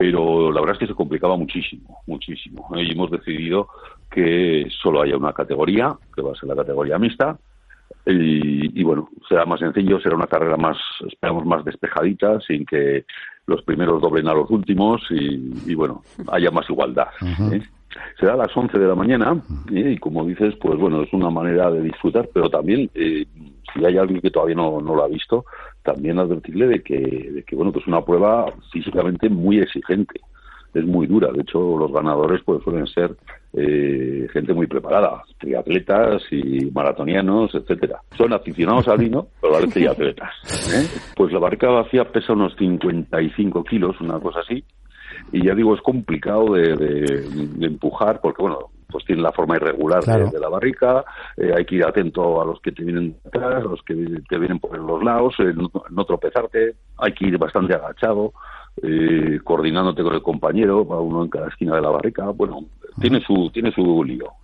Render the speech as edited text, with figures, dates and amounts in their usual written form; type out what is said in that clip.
pero la verdad es que se complicaba muchísimo, muchísimo. Y hemos decidido que solo haya una categoría, que va a ser la categoría mixta, y bueno, será más sencillo, será una carrera más, esperamos, más despejadita, sin que los primeros doblen a los últimos y bueno, haya más igualdad. Será a las 11 de la mañana y como dices, pues bueno, es una manera de disfrutar, pero también, si hay alguien que todavía no lo ha visto, también advertirle de que bueno, que es una prueba físicamente muy exigente. Es muy dura. De hecho, los ganadores pues suelen ser gente muy preparada, triatletas y maratonianos, etcétera. Son aficionados al vino, pero a la vez triatletas. Pues la barrica vacía pesa unos 55 kilos, una cosa así, y ya digo, es complicado de empujar, porque bueno, pues tiene la forma irregular de la barrica, hay que ir atento a los que te vienen detrás, a los que te vienen por los lados, no tropezarte, hay que ir bastante agachado, coordinándote con el compañero, uno en cada esquina de la barrica. Bueno, tiene su lío.